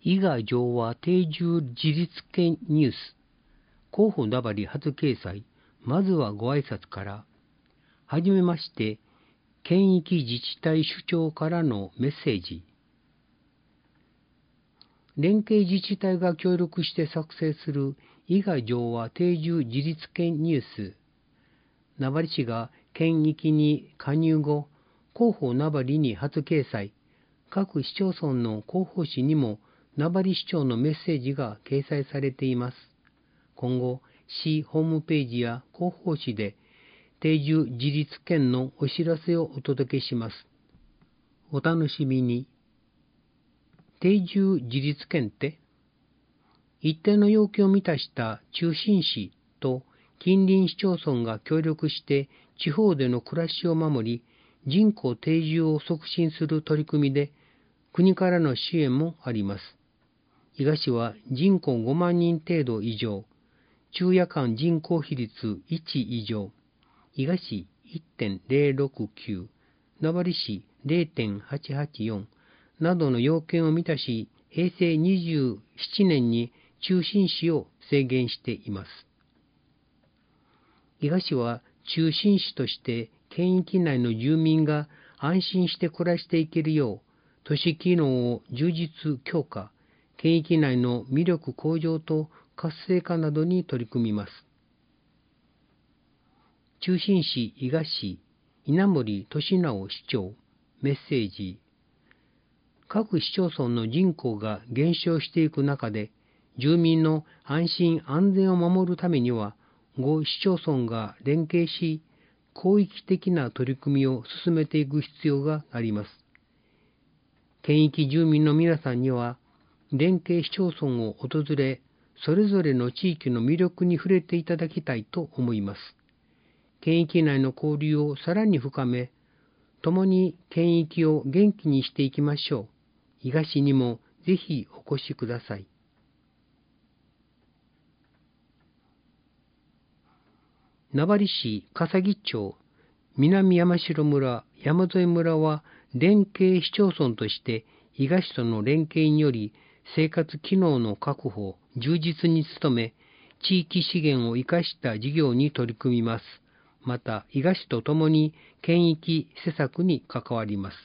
伊賀城和定住自立権ニュース。候補名張初掲載。まずはご挨拶から。はじめまして、県域自治体首長からのメッセージ。連携自治体が協力して作成する伊賀城和定住自立権ニュース。名張市が県域に加入後、候補名張に初掲載。各市町村の広報誌にも名張市長のメッセージが掲載されています。今後、市ホームページや広報誌で定住自立権のお知らせをお届けします。お楽しみに。定住自立権って、一定の要件を満たした中心市と近隣市町村が協力して地方での暮らしを守り、人口定住を促進する取り組みで、国からの支援もあります。伊賀市は人口5万人程度以上、昼夜間人口比率1以上、伊賀市 1.069、名張市 0.884 などの要件を満たし、平成27年に中心市を制限しています。伊賀市は中心市として県域内の住民が安心して暮らしていけるよう、都市機能を充実強化、県域内の魅力向上と活性化などに取り組みます。中心市伊賀市稲森俊直市長メッセージ。各市町村の人口が減少していく中で、住民の安心安全を守るためには、5市町村が連携し、広域的な取り組みを進めていく必要があります。県域住民の皆さんには、連携市町村を訪れ、それぞれの地域の魅力に触れていただきたいと思います。県域内の交流をさらに深め、共に県域を元気にしていきましょう。伊賀市にもぜひお越しください。名張市笠木町南山城村山添村は連携市町村として伊賀市との連携により生活機能の確保、充実に努め、地域資源を生かした事業に取り組みます。また、伊賀市とともに県域施策に関わります。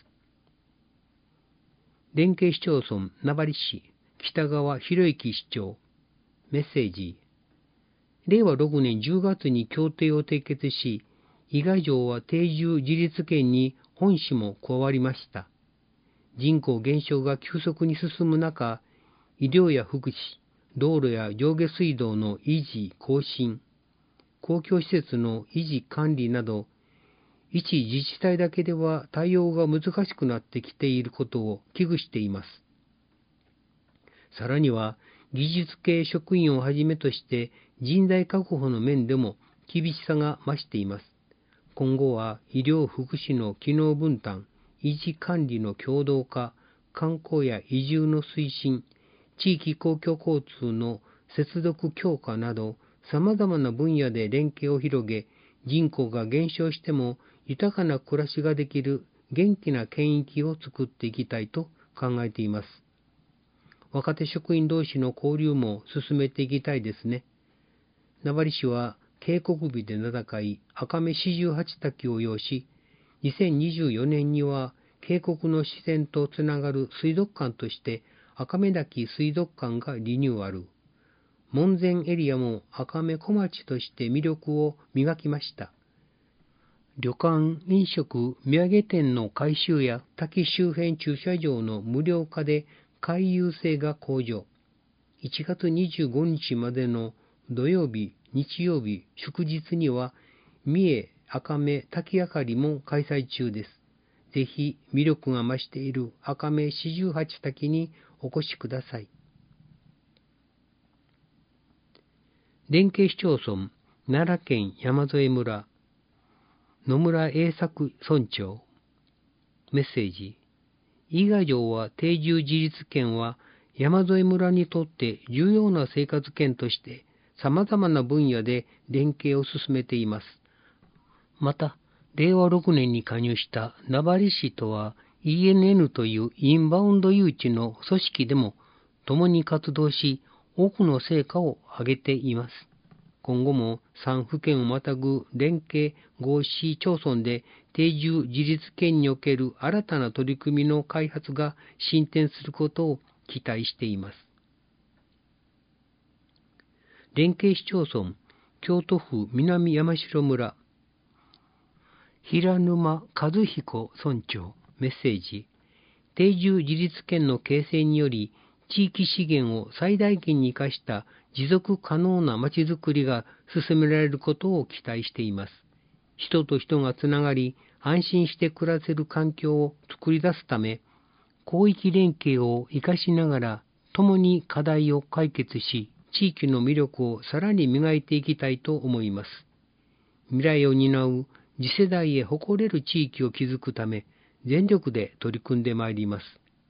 連携市町村名張市北川博之市長メッセージ。令和6年10月に協定を締結し、伊賀城は定住自立権に本市も加わりました。人口減少が急速に進む中、医療や福祉、道路や上下水道の維持・更新、公共施設の維持・管理など、一自治体だけでは対応が難しくなってきていることを危惧しています。さらには、技術系職員をはじめとして人材確保の面でも厳しさが増しています。今後は医療・福祉の機能分担、維持管理の共同化、観光や移住の推進、地域公共交通の接続強化など、様々な分野で連携を広げ、人口が減少しても豊かな暮らしができる元気な県域を作っていきたいと考えています。若手職員同士の交流も進めていきたいですね。名張市は渓谷美で名高い赤目四十八滝を擁し、2024年には渓谷の自然とつながる水族館として赤目滝水族館がリニューアル。門前エリアも赤目小町として魅力を磨きました。旅館、飲食、土産店の改修や滝周辺駐車場の無料化で回遊性が向上。1月25日までの土曜日、日曜日、祝日には三重赤目滝あかりも開催中です。ぜひ魅力が増している赤目四十八滝にお越しください。連携市町村奈良県山添村野村栄作村長メッセージ。伊賀城は定住自立権は山添村にとって重要な生活圏として様々な分野で連携を進めています。また、令和6年に加入した名張市とは ENN というインバウンド誘致の組織でも共に活動し、多くの成果を上げています。今後も3府県をまたぐ連携合市町村で定住自立権における新たな取り組みの開発が進展することを期待しています。連携市町村、京都府南山城村、平沼和彦村長、メッセージ。定住自立権の形成により、地域資源を最大限に生かした持続可能なまちづくりが進められることを期待しています。人と人がつながり、安心して暮らせる環境を作り出すため、広域連携を生かしながら、共に課題を解決し、地域の魅力をさらに磨いていきたいと思います。未来を担う次世代へ誇れる地域を築くため、全力で取り組んでまいります。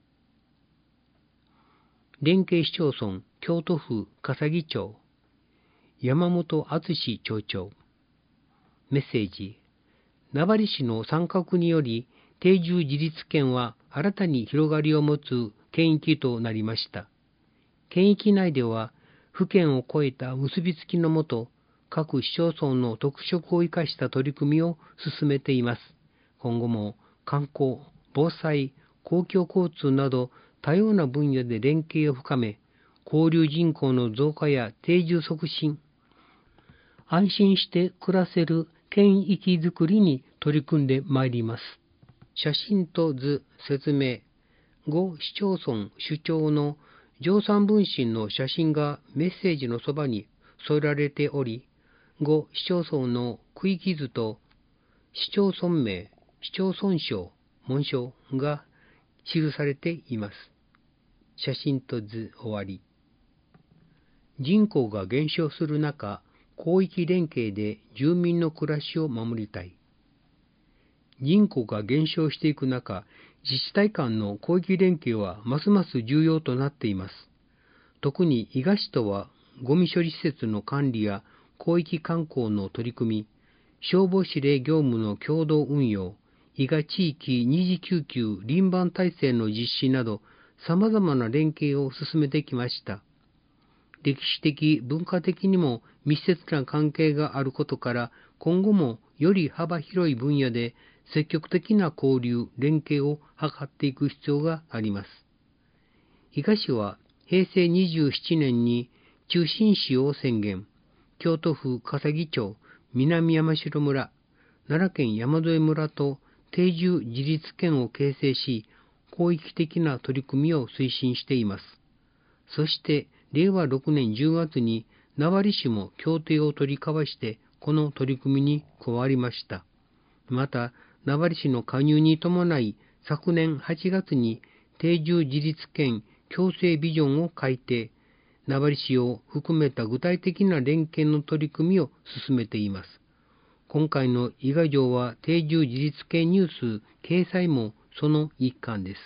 連携市町村、京都府笠木町、山本敦町長。メッセージ。名張市の参画により、定住自立権は新たに広がりを持つ県域となりました。県域内では、府県を越えた結びつきのもと、各市町村の特色を生かした取り組みを進めています。今後も観光、防災、公共交通など多様な分野で連携を深め、交流人口の増加や定住促進、安心して暮らせる県域づくりに取り組んでまいります。写真と図説明。5市町村首長の上三分身の写真がメッセージのそばに添えられており、5市町村の区域図と市町村名、市町村章、紋章が記されています。写真と図終わり。人口が減少する中、広域連携で住民の暮らしを守りたい。人口が減少していく中、自治体間の広域連携はますます重要となっています。特に伊賀市とは、ゴミ処理施設の管理や広域観光の取り組み、消防司令業務の共同運用、伊賀地域二次救急輪番体制の実施など、様々な連携を進めてきました。歴史的、文化的にも密接な関係があることから、今後もより幅広い分野で積極的な交流、連携を図っていく必要があります。伊賀市は平成27年に中心市を宣言、京都府笠木町、南山城村、奈良県山添村と定住自立県を形成し、広域的な取り組みを推進しています。そして、令和6年10月に名張市も協定を取り交わしてこの取り組みに加わりました。また、名張市の加入に伴い昨年8月に定住自立県共生ビジョンを改定、名張市を含めた具体的な連携の取り組みを進めています。今回の伊賀城は定住自立県ニュース掲載もその一環です。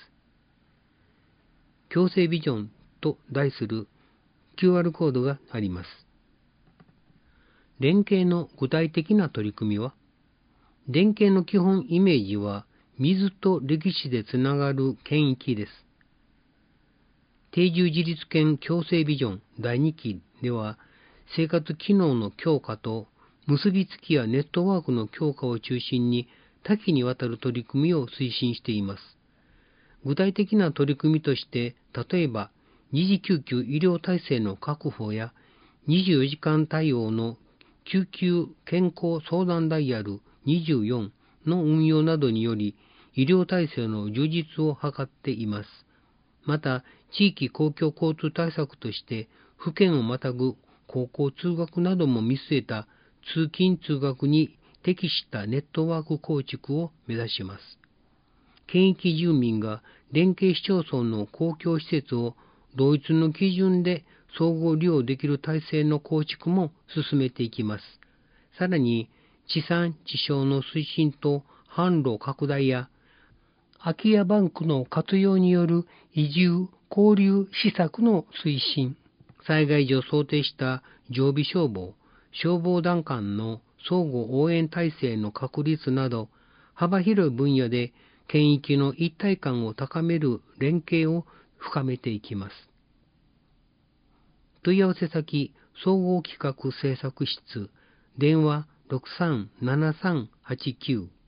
共生ビジョンと題するQR コードがあります。連携の具体的な取り組みは、連携の基本イメージは水と歴史でつながる県域です。定住自立県共生ビジョン第2期では、生活機能の強化と結びつきやネットワークの強化を中心に多岐にわたる取り組みを推進しています。具体的な取り組みとして、例えば、二次救急医療体制の確保や24時間対応の救急健康相談ダイヤル24の運用などにより医療体制の充実を図っています。また、地域公共交通対策として府県をまたぐ高校通学なども見据えた通勤通学に適したネットワーク構築を目指します。県域住民が連携市町村の公共施設を同一の基準で総合利用できる体制の構築も進めていきます。さらに、地産地消の推進と販路拡大や、空き家バンクの活用による移住・交流施策の推進、災害時を想定した常備消防、消防団間の相互応援体制の確立など、幅広い分野で県域の一体感を高める連携を深めていきます。 問い合わせ先、総合企画制作室、電話637389